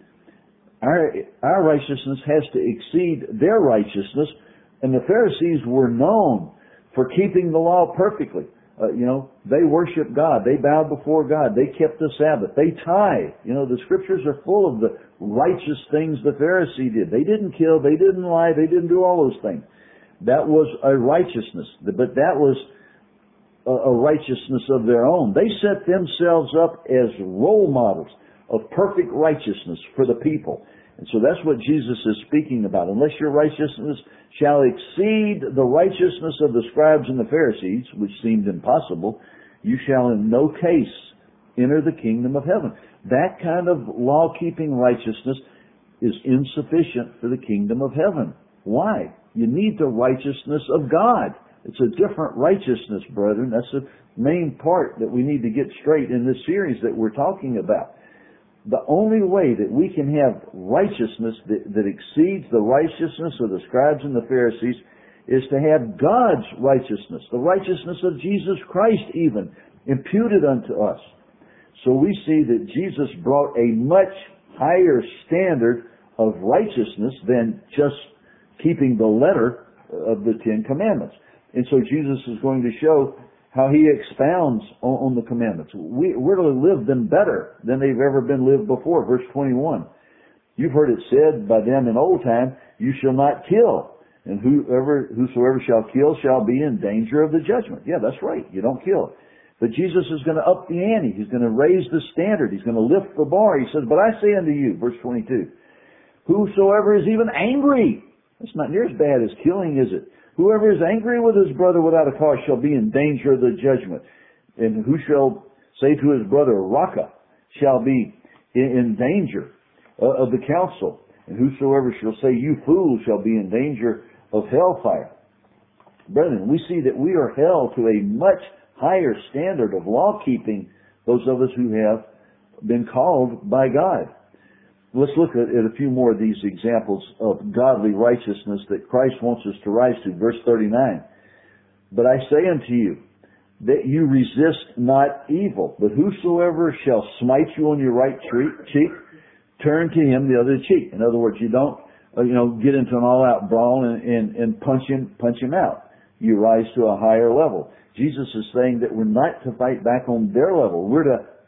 Speaker 1: Our, our righteousness has to exceed their righteousness. And the Pharisees were known for keeping the law perfectly. Uh, you know, they worshiped God. They bowed before God. They kept the Sabbath. They tithe. You know, the scriptures are full of the righteous things the Pharisee did. They didn't kill. They didn't lie. They didn't do all those things. That was a righteousness. But that was a, a righteousness of their own. They set themselves up as role models of perfect righteousness for the people. And so that's what Jesus is speaking about. Unless your righteousness shall exceed the righteousness of the scribes and the Pharisees, which seemed impossible, you shall in no case enter the kingdom of heaven. That kind of law-keeping righteousness is insufficient for the kingdom of heaven. Why? You need the righteousness of God. It's a different righteousness, brethren. That's the main part that we need to get straight in this series that we're talking about. The only way that we can have righteousness that, that exceeds the righteousness of the scribes and the Pharisees is to have God's righteousness, the righteousness of Jesus Christ even, imputed unto us. So we see that Jesus brought a much higher standard of righteousness than just keeping the letter of the Ten Commandments. And so Jesus is going to show how He expounds on, on the commandments. We, we're to live them better than they've ever been lived before. Verse twenty-one. "You've heard it said by them in old time, you shall not kill. And whoever, whosoever shall kill shall be in danger of the judgment." Yeah, that's right. You don't kill. But Jesus is going to up the ante. He's going to raise the standard. He's going to lift the bar. He says, "But I say unto you," verse twenty-two, "whosoever is even angry," that's not near as bad as killing, is it? "Whoever is angry with his brother without a cause shall be in danger of the judgment. And who shall say to his brother, Raka, shall be in danger of the council. And whosoever shall say, you fool, shall be in danger of hellfire." Brethren, we see that we are held to a much higher standard of law keeping, those of us who have been called by God. Let's look at, at a few more of these examples of godly righteousness that Christ wants us to rise to. Verse thirty-nine. "But I say unto you, that you resist not evil, but whosoever shall smite you on your right cheek, turn to him the other cheek." In other words, you don't, uh, you know, get into an all-out brawl and, and, and punch him, punch him out. You rise to a higher level. Jesus is saying that we're not to fight back on their level. We're to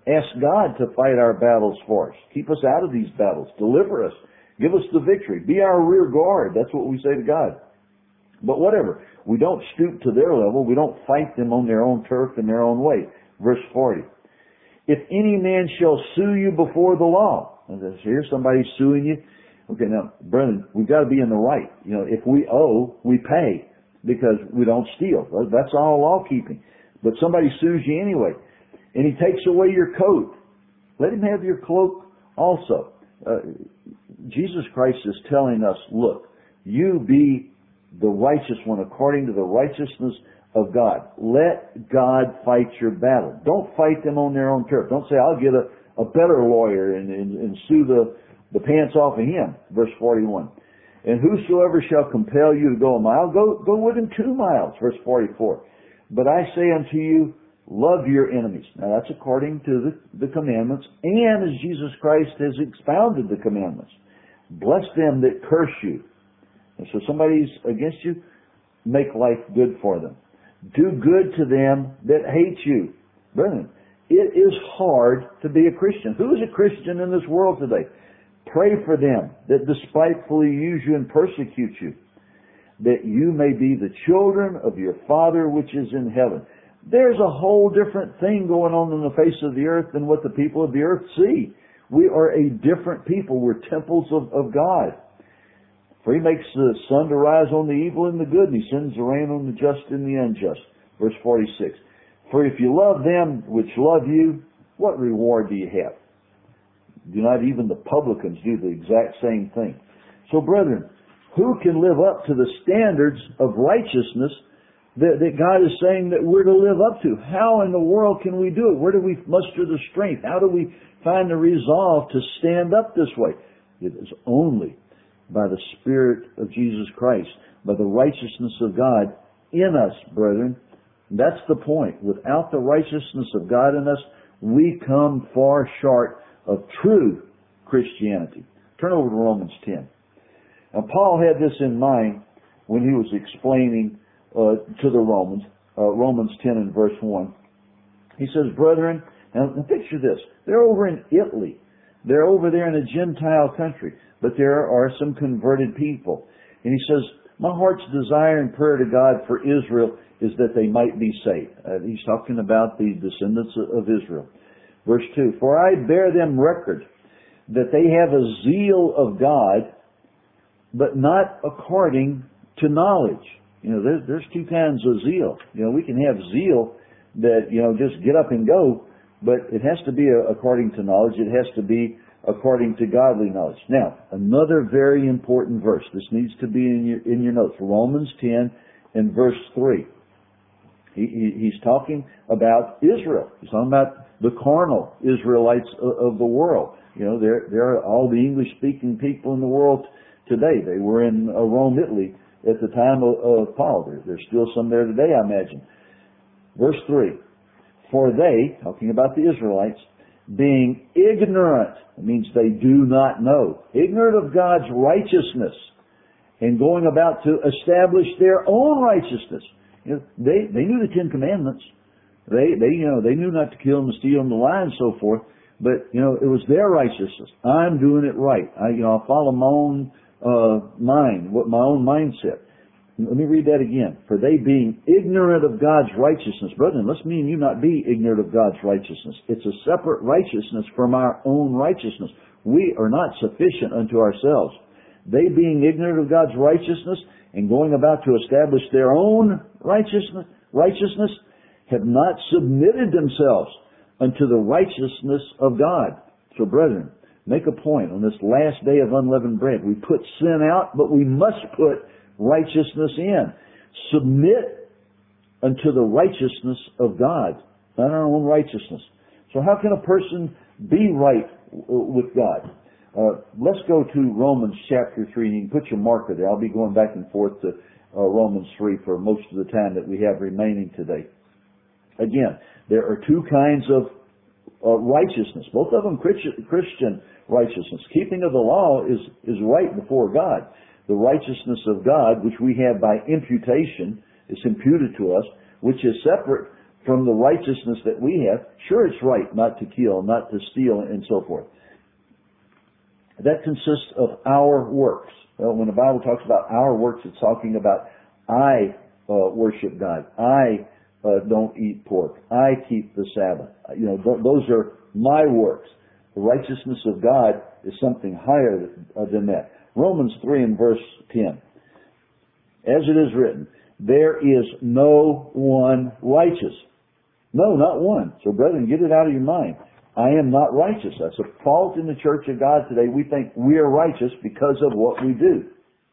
Speaker 1: Ask God to fight our battles for us. Keep us out of these battles. Deliver us. Give us the victory. Be our rear guard. That's what we say to God. But whatever. We don't stoop to their level. We don't fight them on their own turf in their own way. Verse forty. If any man shall sue you before the law. So here's somebody suing you. Okay, now, brethren, we've got to be in the right. You know, if we owe, we pay because we don't steal. That's all law keeping. But somebody sues you anyway, and he takes away your coat. Let him have your cloak also. Uh, Jesus Christ is telling us, look, you be the righteous one according to the righteousness of God. Let God fight your battle. Don't fight them on their own turf. Don't say, I'll get a, a better lawyer and, and, and sue the, the pants off of him. Verse forty-one. And whosoever shall compel you to go a mile, go, go with him two miles. Verse forty-four. But I say unto you, love your enemies. Now that's according to the, the commandments, and as Jesus Christ has expounded the commandments. Bless them that curse you. And so somebody's against you, make life good for them. Do good to them that hate you. Brethren, it is hard to be a Christian. Who is a Christian in this world today? Pray for them that despitefully use you and persecute you, that you may be the children of your Father which is in heaven. There's a whole different thing going on in the face of the earth than what the people of the earth see. We are a different people. We're temples of, of God. For he makes the sun to rise on the evil and the good, and he sends the rain on the just and the unjust. Verse forty-six. For if you love them which love you, what reward do you have? Do not even the publicans do the exact same thing? So brethren, who can live up to the standards of righteousness that, that God is saying that we're to live up to? How in the world can we do it? Where do we muster the strength? How do we find the resolve to stand up this way? It is only by the Spirit of Jesus Christ, by the righteousness of God in us, brethren. That's the point. Without the righteousness of God in us, we come far short of true Christianity. Turn over to Romans ten. Now, Paul had this in mind when he was explaining uh, to the Romans, uh, Romans ten and verse one. He says, brethren, now picture this. They're over in Italy. They're over there in a Gentile country, but there are some converted people. And he says, my heart's desire and prayer to God for Israel is that they might be saved. Uh, he's talking about the descendants of Israel. Verse two, for I bear them record that they have a zeal of God, but not according to knowledge. You know, there's, there's two kinds of zeal. You know, we can have zeal that, you know, just get up and go, but it has to be according to knowledge. It has to be according to godly knowledge. Now, another very important verse. This needs to be in your, in your notes. Romans ten and verse three. He, he, he's talking about Israel. He's talking about the carnal Israelites of, of the world. You know, there, there are all the English-speaking people in the world today. They were in uh, Rome, Italy at the time of, of Paul. There, there's still some there today, I imagine. Verse three. For they, talking about the Israelites, being ignorant, it means they do not know, ignorant of God's righteousness, and going about to establish their own righteousness. You know, they, they knew the Ten Commandments. They, they, you know, they knew not to kill and to steal and to lie and so forth. But, you know, it was their righteousness. I'm doing it right. I, you know, I'll follow my own, uh, mind, what my own mindset. Let me read that again. For they being ignorant of God's righteousness. Brethren, let's me and you not be ignorant of God's righteousness. It's a separate righteousness from our own righteousness. We are not sufficient unto ourselves. They being ignorant of God's righteousness and going about to establish their own righteousness, righteousness, have not submitted themselves unto the righteousness of God. So brethren, make a point on this last day of unleavened bread. We put sin out, but we must put righteousness in. Submit unto the righteousness of God, not our own righteousness. So how can a person be right with God? Uh, let's go to Romans chapter three, and you can put your marker there. I'll be going back and forth to uh, Romans three for most of the time that we have remaining today. Again, there are two kinds of uh, righteousness, both of them Christian righteousness. Keeping of the law is, is right before God. The righteousness of God, which we have by imputation, is imputed to us, which is separate from the righteousness that we have. Sure, it's right not to kill, not to steal, and so forth. That consists of our works. Well, when the Bible talks about our works, it's talking about I uh, worship God. I uh, don't eat pork. I keep the Sabbath. You know, th- those are my works. The righteousness of God is something higher than that. Romans three and verse ten. As it is written, there is no one righteous. No, not one. So brethren, get it out of your mind. I am not righteous. That's a fault in the church of God today. We think we are righteous because of what we do.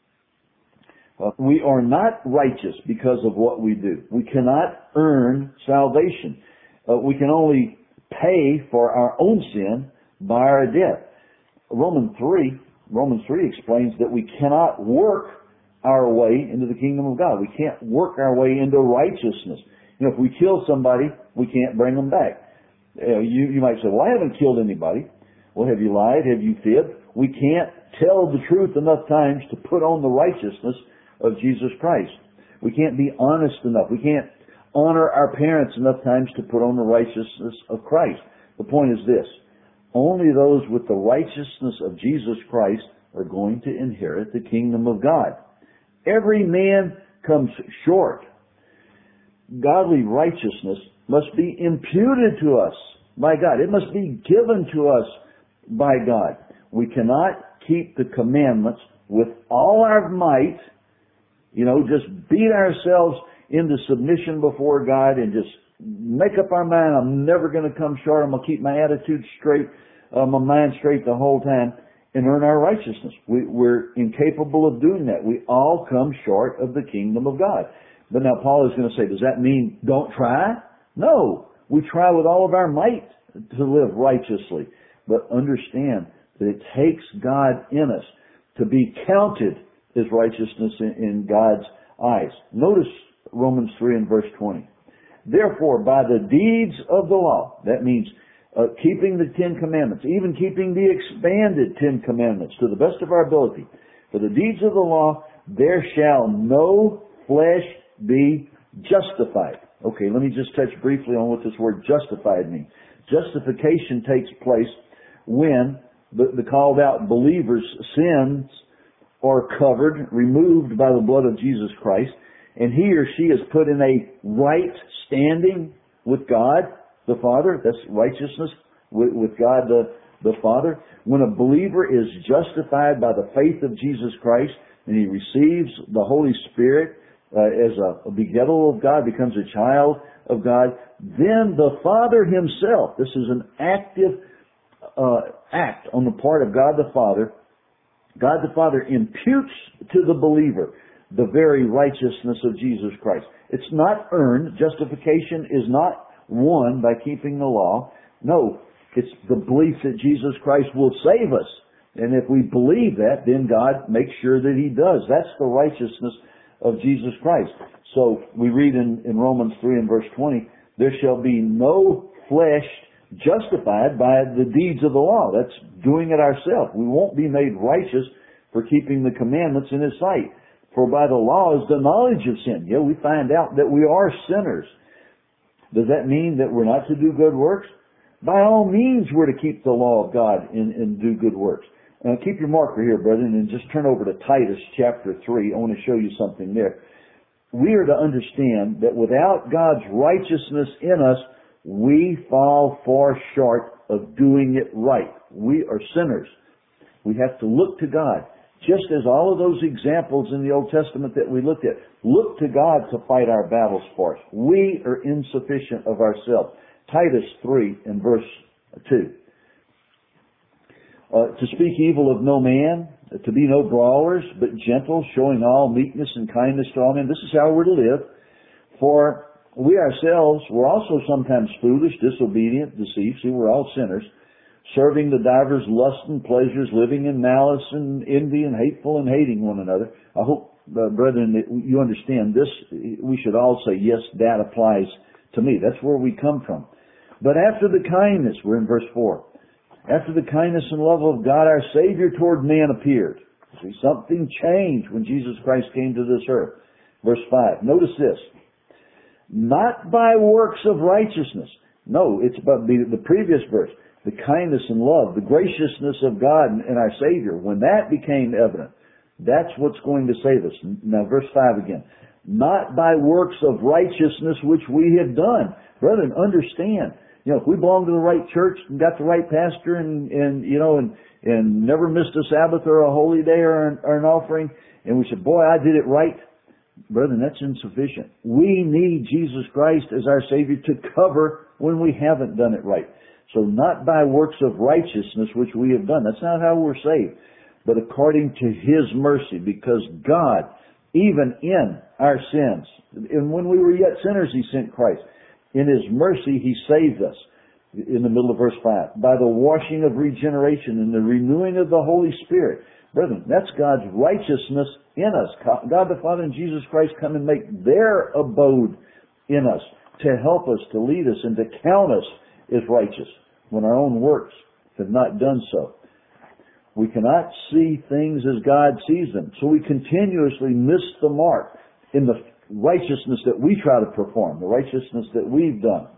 Speaker 1: Uh, we are not righteous because of what we do. We cannot earn salvation. Uh, we can only pay for our own sin by our death. Romans three, Romans three explains that we cannot work our way into the kingdom of God. We can't work our way into righteousness. You know, if we kill somebody, we can't bring them back. Uh, you, you might say, well, I haven't killed anybody. Well, have you lied? Have you fibbed? We can't tell the truth enough times to put on the righteousness of Jesus Christ. We can't be honest enough. We can't honor our parents enough times to put on the righteousness of Christ. The point is this. Only those with the righteousness of Jesus Christ are going to inherit the kingdom of God. Every man comes short. Godly righteousness must be imputed to us by God. It must be given to us by God. We cannot keep the commandments with all our might, you know, just beat ourselves into submission before God and just make up our mind, I'm never going to come short, I'm going to keep my attitude straight, uh, my mind straight the whole time, and earn our righteousness. We, we're incapable of doing that. We all come short of the kingdom of God. But now Paul is going to say, does that mean don't try? No. We try with all of our might to live righteously. But understand that it takes God in us to be counted as righteousness in, in God's eyes. Notice Romans three and verse twenty. Therefore, by the deeds of the law, that means uh, keeping the Ten Commandments, even keeping the expanded Ten Commandments to the best of our ability, for the deeds of the law, there shall no flesh be justified. Okay, let me just touch briefly on what this word justified means. Justification takes place when the, the called out believer's sins are covered, removed by the blood of Jesus Christ, and he or she is put in a right standing with God the Father. That's righteousness with, with God the, the Father. When a believer is justified by the faith of Jesus Christ and he receives the Holy Spirit uh, as a, a begettal of God, becomes a child of God, then the Father himself, this is an active uh, act on the part of God the Father, God the Father imputes to the believer the very righteousness of Jesus Christ. It's not earned. Justification is not won by keeping the law. No, it's the belief that Jesus Christ will save us. And if we believe that, then God makes sure that He does. That's the righteousness of Jesus Christ. So we read in, in Romans three and verse twenty, there shall be no flesh justified by the deeds of the law. That's doing it ourselves. We won't be made righteous for keeping the commandments in His sight. For by the law is the knowledge of sin. Yeah, we find out that we are sinners. Does that mean that we're not to do good works? By all means, we're to keep the law of God and, and do good works. Uh, keep your marker here, brethren, and just turn over to Titus chapter three. I want to show you something there. We are to understand that without God's righteousness in us, we fall far short of doing it right. We are sinners. We have to look to God. Just as all of those examples in the Old Testament that we looked at, look to God to fight our battles for us. We are insufficient of ourselves. Titus three and verse two. Uh, to speak evil of no man, to be no brawlers, but gentle, showing all meekness and kindness to all men. This is how we're to live. For we ourselves were also sometimes foolish, disobedient, deceived. See, we're all sinners. Serving the divers lusts and pleasures, living in malice and envy and hateful and hating one another. I hope, uh, brethren, that you understand this. We should all say, yes, that applies to me. That's where we come from. But after the kindness, we're in verse four. After the kindness and love of God, our Savior toward man appeared. See, something changed when Jesus Christ came to this earth. Verse five. Notice this. not by works of righteousness. No, it's about the, the previous verse. The kindness and love, the graciousness of God and, and our Savior. When that became evident, that's what's going to save us. Now verse five again. Not by works of righteousness which we have done. Brethren, understand. You know, if we belong to the right church and got the right pastor and, and you know, and, and never missed a Sabbath or a holy day or an, or an offering, and we said, boy, I did it right. Brethren, that's insufficient. We need Jesus Christ as our Savior to cover when we haven't done it right. So not by works of righteousness which we have done. That's not how we're saved. But according to His mercy, because God, even in our sins, and when we were yet sinners, He sent Christ. In His mercy, He saved us. In the middle of verse five. By the washing of regeneration and the renewing of the Holy Spirit. Brethren, that's God's righteousness in us. God the Father and Jesus Christ come and make their abode in us to help us, to lead us, and to count us as righteous when our own works have not done so. We cannot see things as God sees them. So we continuously miss the mark in the righteousness that we try to perform, the righteousness that we've done.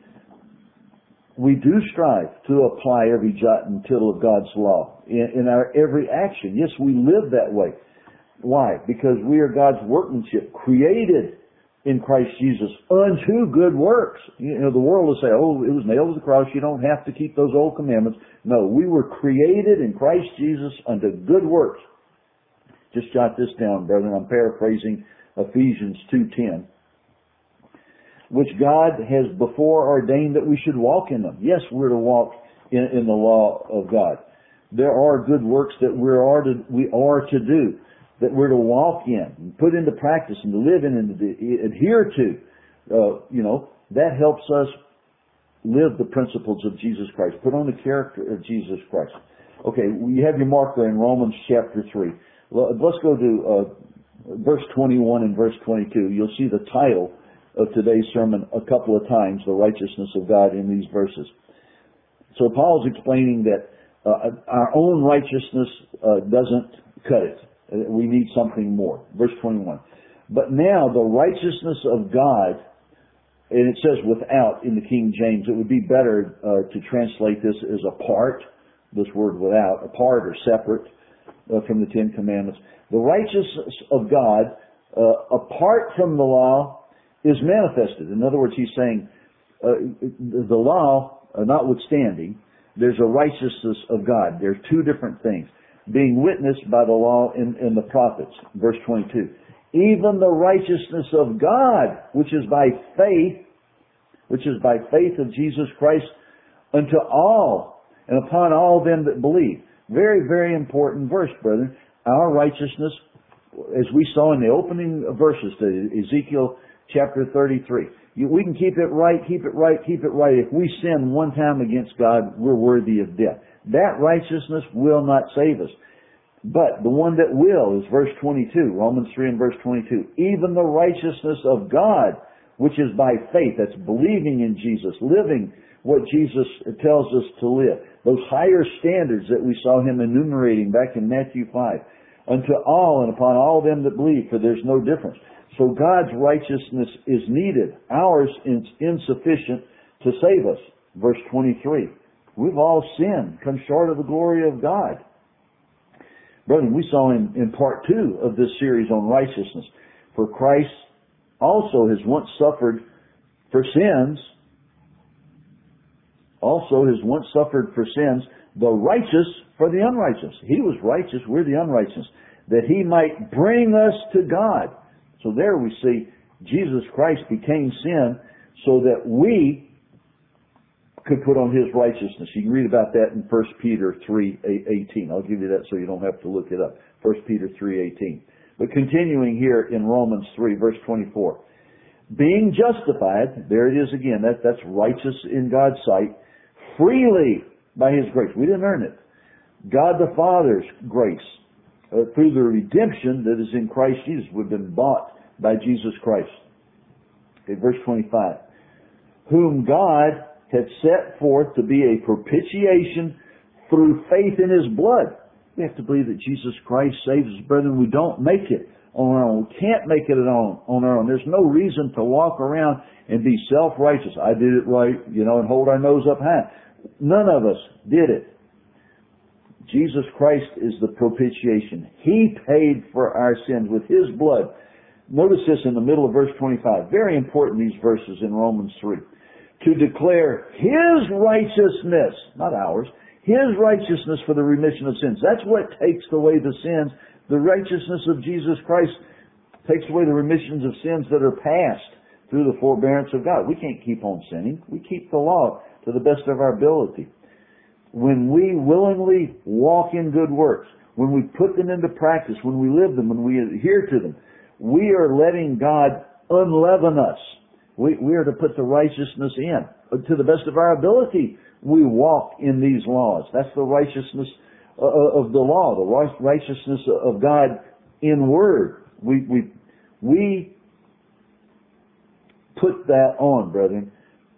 Speaker 1: We do strive to apply every jot and tittle of God's law in, in our every action. Yes, we live that way. Why? Because we are God's workmanship, created in Christ Jesus unto good works. You know, the world will say, oh, it was nailed to the cross, you don't have to keep those old commandments. No, we were created in Christ Jesus unto good works. Just jot this down, brethren. I'm paraphrasing Ephesians two ten. Which God has before ordained that we should walk in them. Yes, we're to walk in, in the law of God. There are good works that we are to, we are to do, that we're to walk in, and put into practice, and to live in, and to adhere to. Uh, you know, that helps us live the principles of Jesus Christ. Put on the character of Jesus Christ. Okay, you have your marker in Romans chapter three. Let's go to uh, verse twenty-one and verse twenty-two. You'll see the title of today's sermon a couple of times, the righteousness of God in these verses. So Paul's explaining that uh, our own righteousness uh, doesn't cut it. Uh, we need something more. Verse twenty-one. But now the righteousness of God, and it says without in the King James, it would be better uh, to translate this as apart, this word without, apart or separate uh, from the Ten Commandments. The righteousness of God, uh, apart from the law, is manifested. In other words, he's saying uh, the law, uh, notwithstanding, there's a righteousness of God. There's two different things. Being witnessed by the law and, and the prophets. Verse twenty-two. Even the righteousness of God, which is by faith, which is by faith of Jesus Christ, unto all, and upon all them that believe. Very, very important verse, brethren. Our righteousness, as we saw in the opening verses to Ezekiel chapter thirty-three. We can keep it right, keep it right, keep it right. If we sin one time against God, we're worthy of death. That righteousness will not save us. But the one that will is verse twenty-two, Romans three and verse twenty-two. Even the righteousness of God, which is by faith, that's believing in Jesus, living what Jesus tells us to live. Those higher standards that we saw Him enumerating back in Matthew five. Unto all and upon all them that believe, for there's no difference. So God's righteousness is needed. Ours is insufficient to save us. Verse twenty-three. We've all sinned, come short of the glory of God. Brethren, we saw in, in part two of this series on righteousness. For Christ also has once suffered for sins, also has once suffered for sins, the righteous for the unrighteous. He was righteous, we're the unrighteous. That He might bring us to God. So there we see Jesus Christ became sin so that we could put on His righteousness. You can read about that in First Peter three eighteen. I'll give you that so you don't have to look it up. First Peter three eighteen. But continuing here in Romans three, verse twenty-four. Being justified, there it is again, that, that's righteous in God's sight, freely by His grace. We didn't earn it. God the Father's grace. Uh, through the redemption that is in Christ Jesus. We've been bought by Jesus Christ. Okay, verse twenty-five. Whom God had set forth to be a propitiation through faith in His blood. We have to believe that Jesus Christ saves us, brethren. We don't make it on our own. We can't make it on, on our own. There's no reason to walk around and be self-righteous. I did it right, you know, and hold our nose up high. None of us did it. Jesus Christ is the propitiation. He paid for our sins with His blood. Notice this in the middle of verse twenty-five. Very important, these verses in Romans three. To declare His righteousness, not ours, His righteousness for the remission of sins. That's what takes away the sins. The righteousness of Jesus Christ takes away the remissions of sins that are past through the forbearance of God. We can't keep on sinning. We keep the law to the best of our ability. When we willingly walk in good works, when we put them into practice, when we live them, when we adhere to them, we are letting God unleaven us. We, we are to put the righteousness in. To the best of our ability, we walk in these laws. That's the righteousness of the law, the righteousness of God in word. We, we, we put that on, brethren.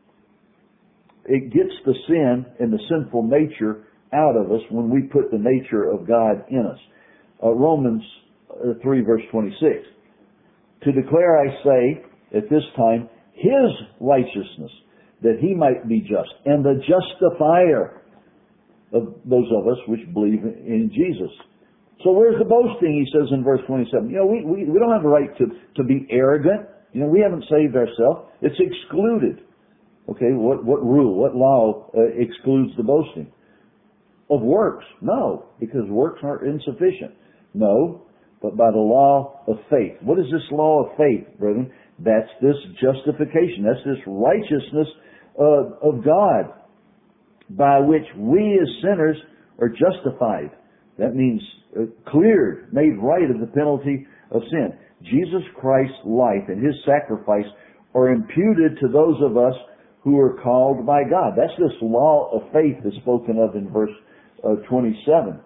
Speaker 1: It gets the sin and the sinful nature out of us when we put the nature of God in us. Uh, Romans uh, three verse twenty-six. To declare, I say, at this time, His righteousness, that He might be just, and the justifier of those of us which believe in Jesus. So where's the boasting, he says in verse twenty-seven. You know, we, we, we don't have a right to, to be arrogant. You know, we haven't saved ourselves. It's excluded. Okay, what, what rule, what law uh, excludes the boasting? Of works? No, because works are insufficient. No, but by the law of faith. What is this law of faith, brethren? That's this justification. That's this righteousness uh, of God by which we as sinners are justified. That means uh, cleared, made right of the penalty of sin. Jesus Christ's life and His sacrifice are imputed to those of us who are called by God. That's this law of faith that's spoken of in verse uh, twenty-seven.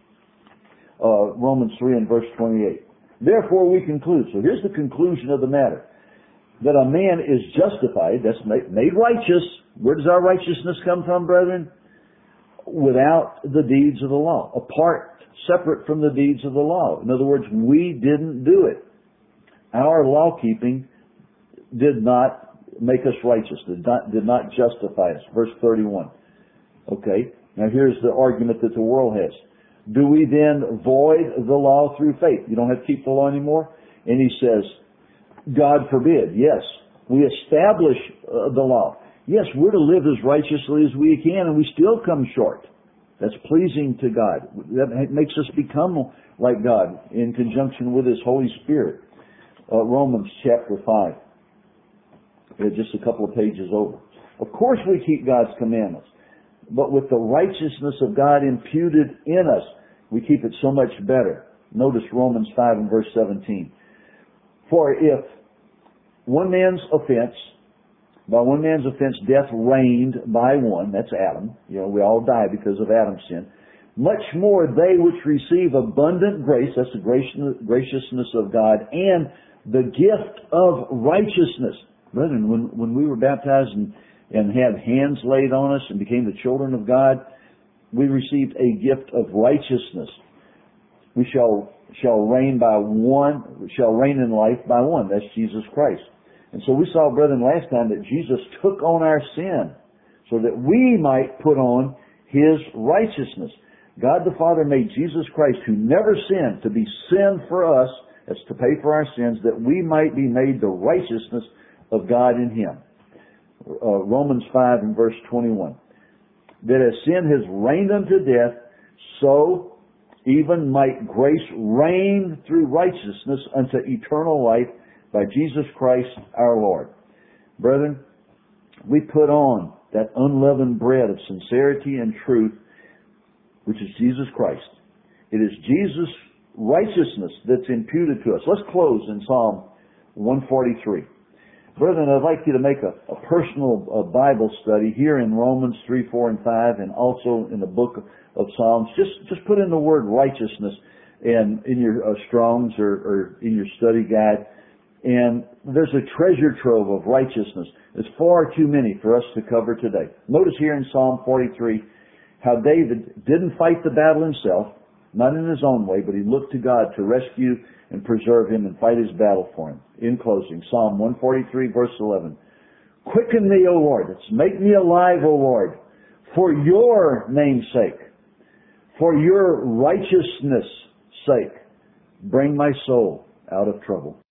Speaker 1: Uh, Romans three and verse twenty-eight. Therefore we conclude. So here's the conclusion of the matter. That a man is justified, that's made, made righteous. Where does our righteousness come from, brethren? Without the deeds of the law. Apart, separate from the deeds of the law. In other words, we didn't do it. Our law keeping did not make us righteous, did not, did not justify us. Verse thirty-one. Okay, now here's the argument that the world has. Do we then void the law through faith? You don't have to keep the law anymore? And he says, God forbid. Yes, we establish uh, the law. Yes, we're to live as righteously as we can, and we still come short. That's pleasing to God. That makes us become like God in conjunction with His Holy Spirit. Uh, Romans chapter five. Just a couple of pages over. Of course we keep God's commandments, but with the righteousness of God imputed in us, we keep it so much better. Notice Romans five and verse seventeen. For if one man's offense, by one man's offense death reigned by one, that's Adam, you know, we all die because of Adam's sin, much more they which receive abundant grace, that's the graciousness of God, and the gift of righteousness. Brethren, when, when we were baptized and, and had hands laid on us and became the children of God, we received a gift of righteousness. We shall shall reign by one, shall reign in life by one. That's Jesus Christ. And so we saw, brethren, last time that Jesus took on our sin so that we might put on His righteousness. God the Father made Jesus Christ, who never sinned, to be sin for us, as to pay for our sins, that we might be made the righteousness of God in Him. Uh, Romans five and verse twenty-one. That as sin has reigned unto death, so even might grace reign through righteousness unto eternal life by Jesus Christ our Lord. Brethren, we put on that unleavened bread of sincerity and truth, which is Jesus Christ. It is Jesus' righteousness that's imputed to us. Let's close in Psalm one forty-three. Brethren, I'd like you to make a, a personal uh, Bible study here in Romans three, four, and five, and also in the book of, of Psalms. Just just put in the word righteousness in, in your uh, Strongs or, or in your study guide. And there's a treasure trove of righteousness. It's far too many for us to cover today. Notice here in Psalm forty-three how David didn't fight the battle himself, not in his own way, but he looked to God to rescue and preserve him and fight his battle for him. In closing, Psalm one forty-three, verse eleven. Quicken me, O Lord. It's make me alive, O Lord, for your name's sake, for your righteousness' sake. Bring my soul out of trouble.